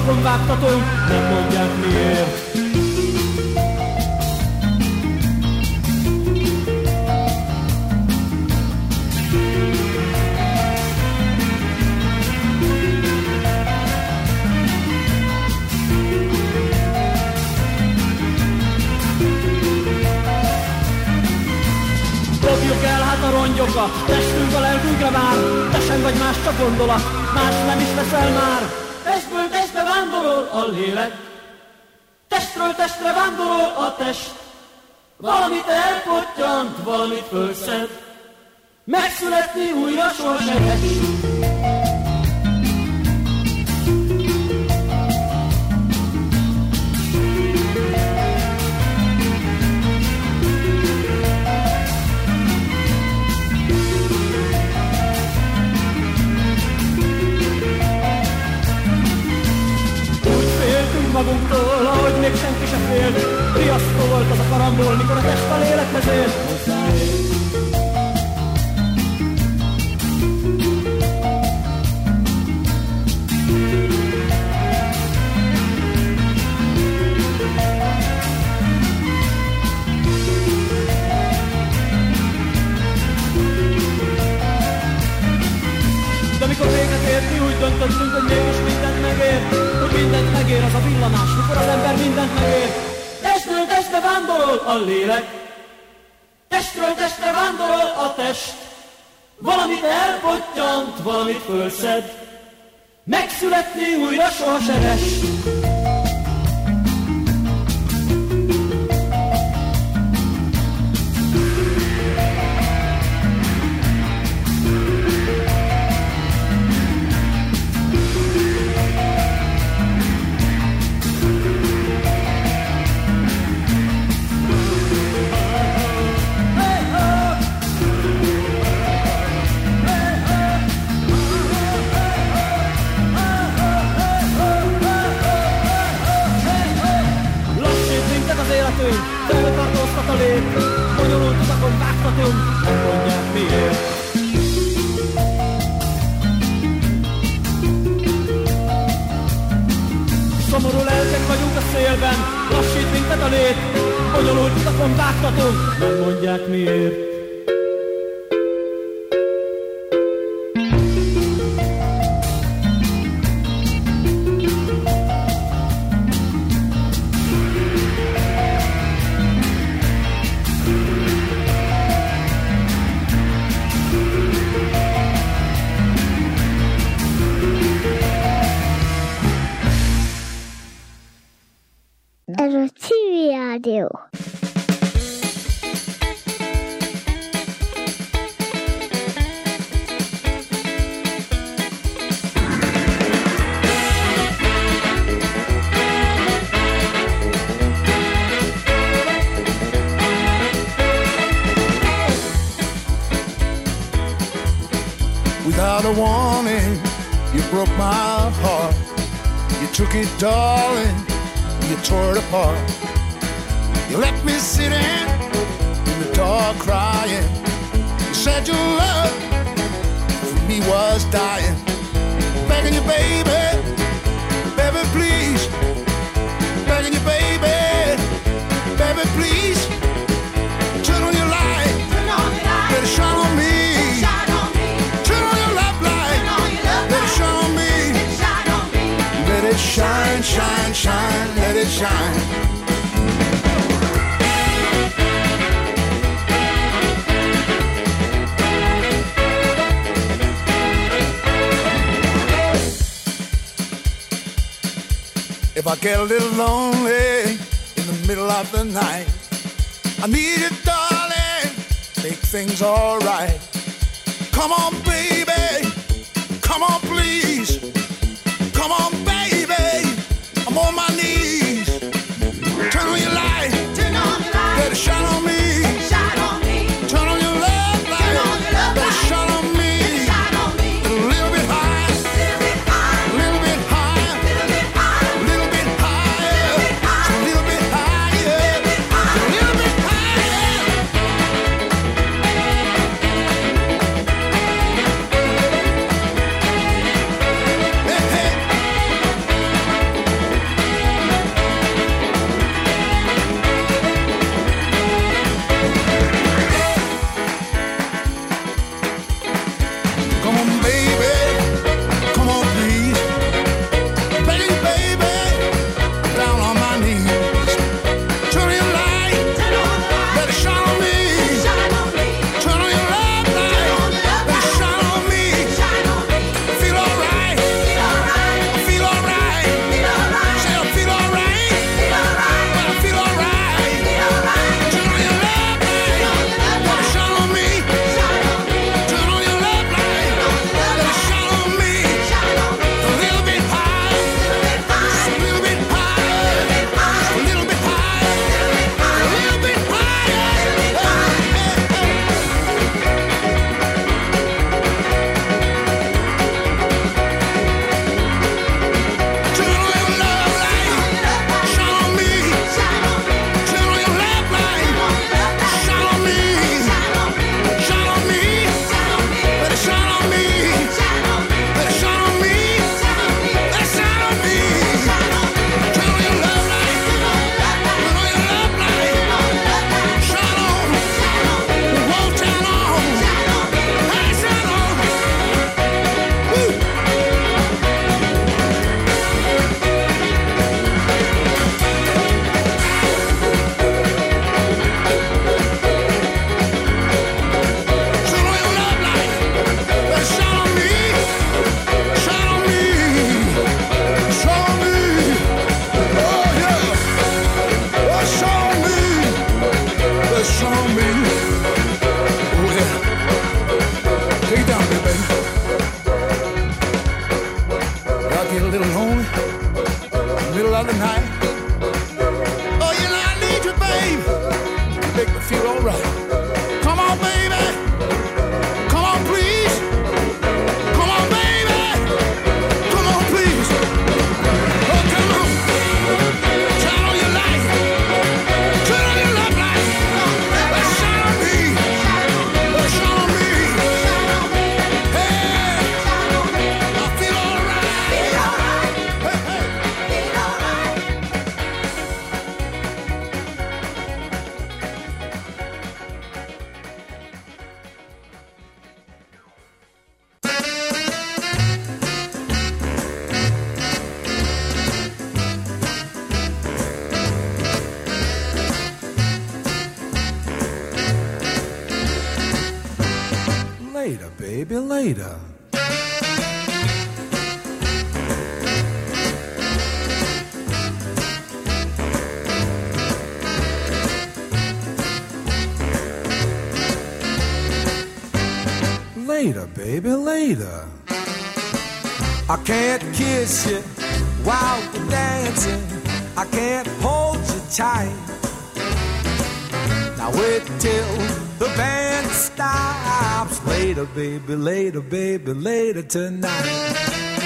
utakon vágtatunk, nem mondják miért. Dobjuk el hát a rongyokat, testünk a lelkünkre vár, te sem vagy más, csak gondolat, más nem is veszel már. Testből testbe vándorol a lélek, testről testre vándorol a test. Valamit elpottyant, valamit fölszed, megszületni újra soha se lesz. Magunktól, ahogy még senki sem félt. Riasztó volt az a karambol, mikor a test a lélekhez ért. De mikor véget ért, mi úgy döntöttünk, hogy mégis mindent megért. Hogy mindent megér az a villanás, mikor az ember mindent megér. Testről testre vándorol a lélek, testről testre vándorol a test. Valamit elpottyant, valamit fölszed, megszületni újra soha se lesz. Feltartóztat a lét, bonyolult utakon vágtatunk, nem mondják miért. Szomorú lelkek vagyunk a szélben, lassít minket a lét, bonyolult utakon vágtatunk, nem mondják miért. Ez a Civil Rádió. Without a warning, you broke my heart. You took it, darling. You tore it apart. You left me sitting in the dark crying. You said your love for me was dying. Begging you, baby, baby, please. Begging you, baby, baby, please. Turn on your light, let it shine on me. Turn on your love light, let it shine on me. Let it shine, shine, shine, let it shine. If I get a little lonely in the middle of the night, I need you, darling, make things all right. Come on, baby, come on, please. Come on, baby, I'm on my knees. Turn on your light, let it shine on me. Turn on your love light, let it shine on me. A little bit higher, a little bit higher, a little bit higher, a little bit higher, a little bit higher. Hey, hey. later, baby, later. Later, baby, later. I can't kiss you while we're dancing. I can't hold you tight. Now wait till the band stops. Later, baby, later tonight.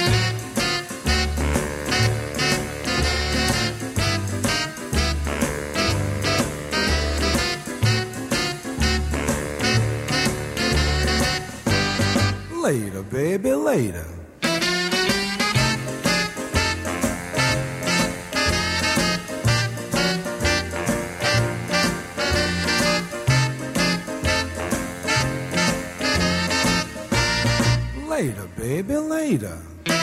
Later, baby, later. Later, baby, later.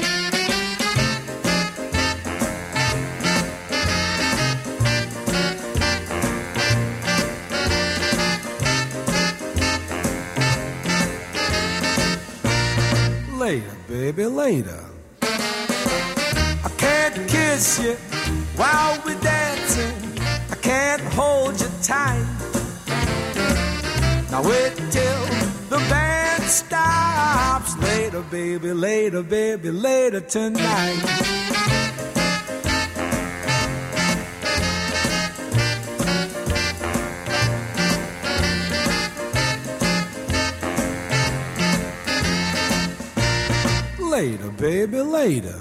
Later, baby, later. I can't kiss you while we're dancing. I can't hold you tight. Now wait till the band stops. Later, baby, later tonight. Later, baby, later.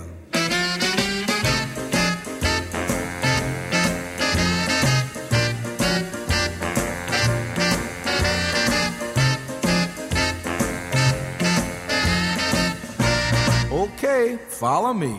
Okay, follow me.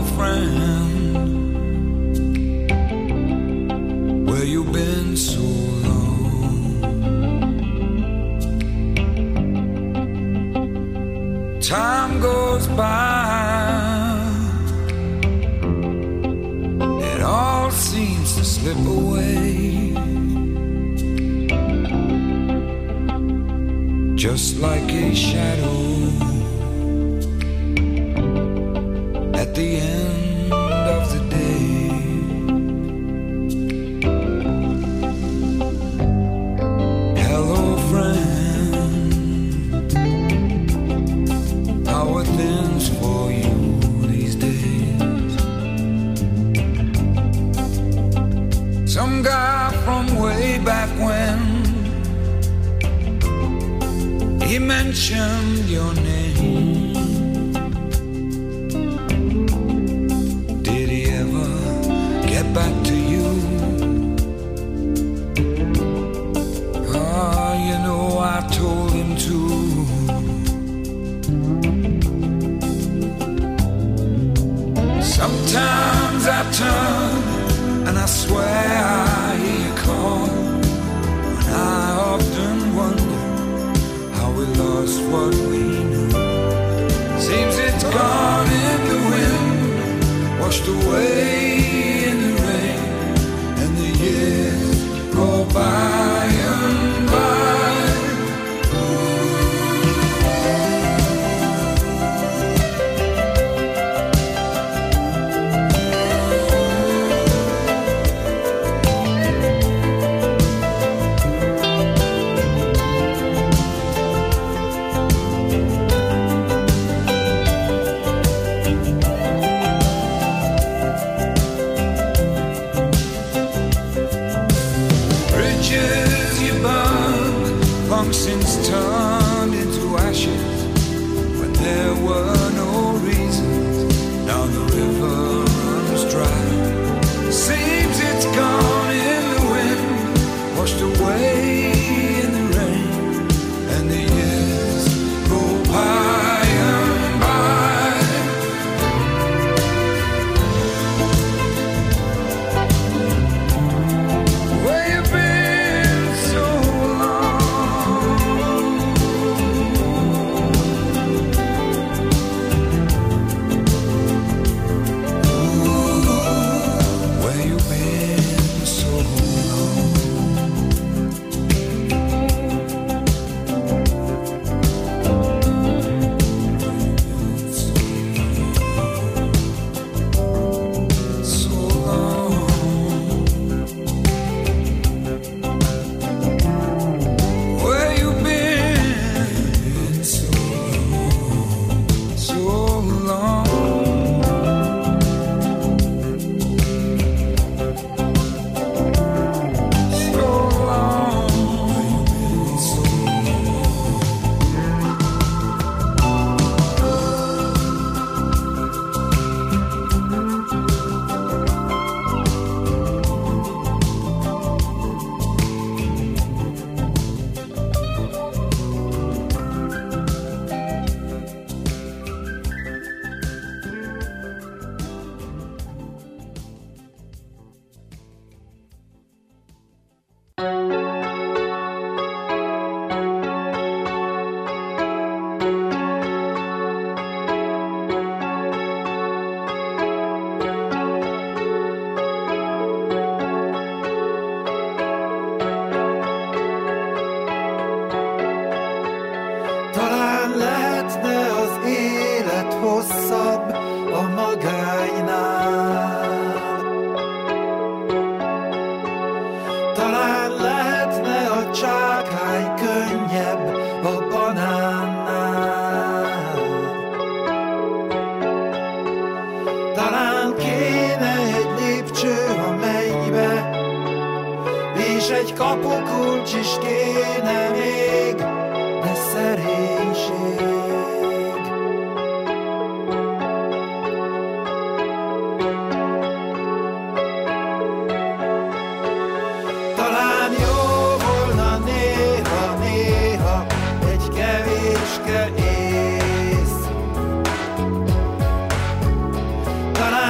friend, where you been so long? Time goes by, it all seems to slip away, just like a shadow at the end of the day. Hello, friend, how are things for you these days? Some guy from way back when, he mentioned your name. Did he ever get back to you? Ah, you know I told him to. Sometimes I turn and I swear I hear you call, and I often wonder how we lost what we knew. Seems it's gone in the wind, washed away in the rain, and the years go by and by. Since turned into ashes when there were no reasons. Now the river runs dry. Seems it's gone in the wind, washed away in the rain, and the years go by and by. Where you been so long? Kapukulcs is kéne még, de szerénység. Talán jó volna néha-néha egy kevéske ész. Talán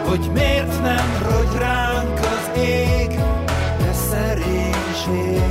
hogy miért nem rogy ránk az ég, de szerénység.